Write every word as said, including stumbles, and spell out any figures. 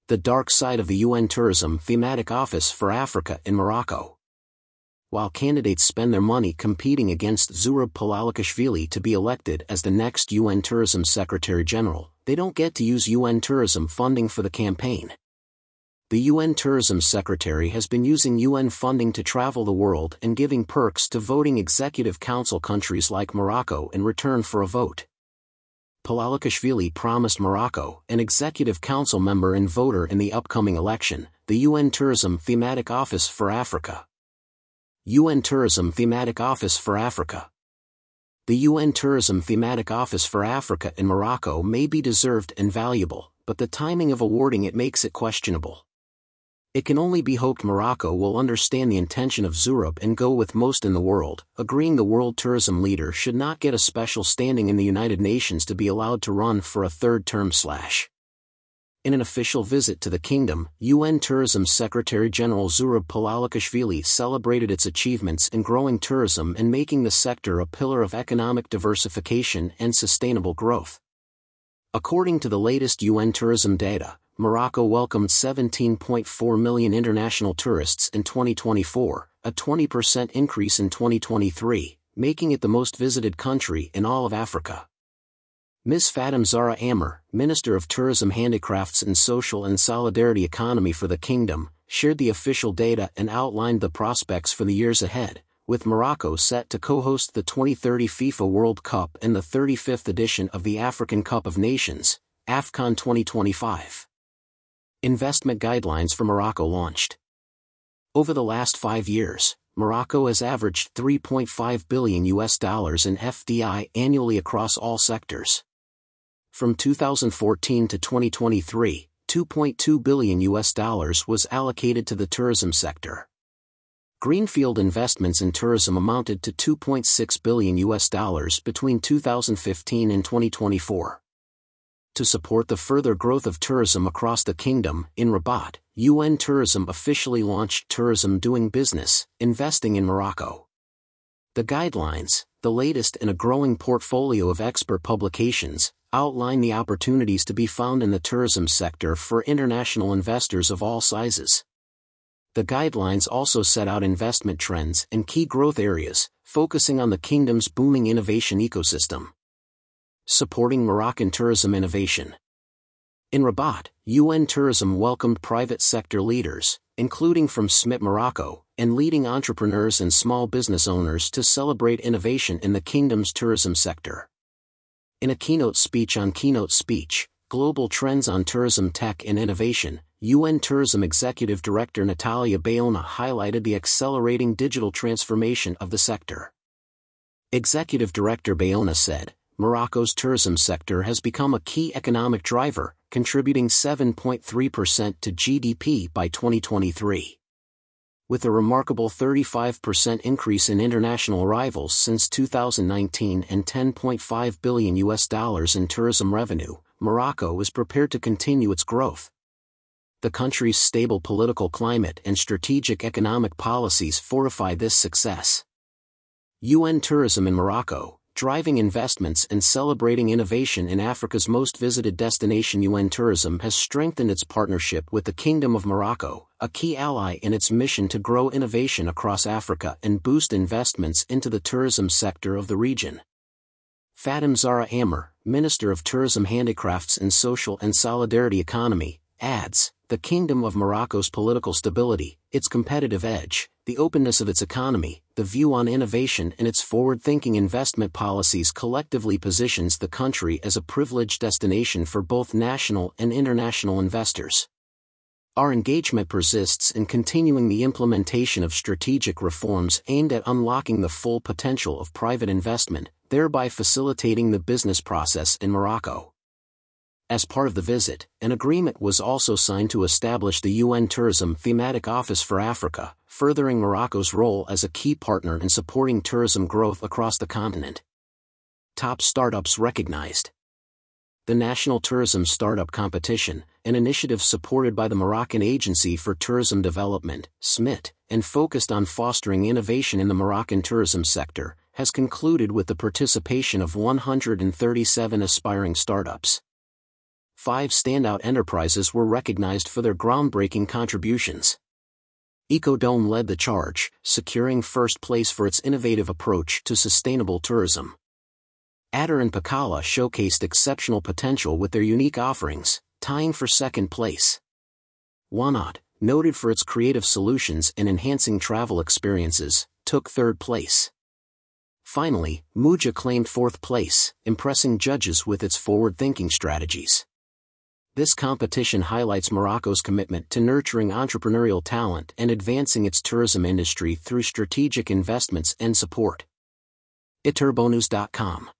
The Dark Side of the U N Tourism Thematic Office for Africa in Morocco. While candidates spend their money competing against Zurab Palalikashvili to be elected as the next U N Tourism Secretary General, they don't get to use U N tourism funding for the campaign. The U N Tourism Secretary has been using U N funding to travel the world and giving perks to voting Executive Council countries like Morocco in return for a vote. Palalikashvili promised Morocco an Executive Council member and voter in the upcoming election, the U N Tourism Thematic Office for Africa. U N Tourism Thematic Office for Africa. The U N Tourism Thematic Office for Africa in Morocco may be deserved and valuable, but the timing of awarding it makes it questionable. It can only be hoped Morocco will understand the intention of Zurab and go with most in the world, agreeing the world tourism leader should not get a special standing in the United Nations to be allowed to run for a third term. Slash. In an official visit to the kingdom, U N Tourism Secretary General Zurab Palalikashvili celebrated its achievements in growing tourism and making the sector a pillar of economic diversification and sustainable growth. According to the latest U N tourism data, Morocco welcomed seventeen point four million international tourists in twenty twenty-four, a twenty percent increase in twenty twenty-three, making it the most visited country in all of Africa. Miz Fatim Zahra Amr, Minister of Tourism, Handicrafts and Social and Solidarity Economy for the Kingdom, shared the official data and outlined the prospects for the years ahead, with Morocco set to co-host the twenty thirty FIFA World Cup and the thirty-fifth edition of the African Cup of Nations, AFCON twenty twenty-five. Investment guidelines for Morocco launched. Over the last five years, Morocco has averaged three point five billion U S dollars in F D I annually across all sectors. From two thousand fourteen to twenty twenty-three, two point two billion U S dollars was allocated to the tourism sector. Greenfield investments in tourism amounted to two point six billion U S dollars between two thousand fifteen and twenty twenty-four. To support the further growth of tourism across the kingdom, in Rabat, U N Tourism officially launched Tourism Doing Business, Investing in Morocco. The guidelines, the latest in a growing portfolio of expert publications, outline the opportunities to be found in the tourism sector for international investors of all sizes. The guidelines also set out investment trends and key growth areas, focusing on the kingdom's booming innovation ecosystem. Supporting Moroccan tourism innovation. In Rabat, U N Tourism welcomed private sector leaders, including from S M I T Morocco, and leading entrepreneurs and small business owners to celebrate innovation in the kingdom's tourism sector. In a keynote speech on Keynote Speech, Global Trends on Tourism Tech and Innovation, U N Tourism Executive Director Natalia Bayona highlighted the accelerating digital transformation of the sector. Executive Director Bayona said, Morocco's tourism sector has become a key economic driver, contributing seven point three percent to G D P by twenty twenty-three. With a remarkable thirty-five percent increase in international arrivals since two thousand nineteen and ten point five billion U S dollars in tourism revenue, Morocco is prepared to continue its growth. The country's stable political climate and strategic economic policies fortify this success. U N Tourism in Morocco, driving investments and celebrating innovation in Africa's most visited destination. U N Tourism has strengthened its partnership with the Kingdom of Morocco, a key ally in its mission to grow innovation across Africa and boost investments into the tourism sector of the region. Fatim Zahra Amr, Minister of Tourism, Handicrafts and Social and Solidarity Economy, adds, the Kingdom of Morocco's political stability, its competitive edge, the openness of its economy, the view on innovation and its forward-thinking investment policies collectively positions the country as a privileged destination for both national and international investors. Our engagement persists in continuing the implementation of strategic reforms aimed at unlocking the full potential of private investment, thereby facilitating the business process in Morocco. As part of the visit, an agreement was also signed to establish the U N Tourism Thematic Office for Africa, furthering Morocco's role as a key partner in supporting tourism growth across the continent. Top startups recognized. The National Tourism Startup Competition, an initiative supported by the Moroccan Agency for Tourism Development, S M I T, and focused on fostering innovation in the Moroccan tourism sector, has concluded with the participation of one hundred thirty-seven aspiring startups. five standout enterprises were recognized for their groundbreaking contributions. Ecodome led the charge, securing first place for its innovative approach to sustainable tourism. Adder and Pacala showcased exceptional potential with their unique offerings, tying for second place. Whānāt, noted for its creative solutions in enhancing travel experiences, took third place. Finally, Muja claimed fourth place, impressing judges with its forward-thinking strategies. This competition highlights Morocco's commitment to nurturing entrepreneurial talent and advancing its tourism industry through strategic investments and support. iterbonews dot com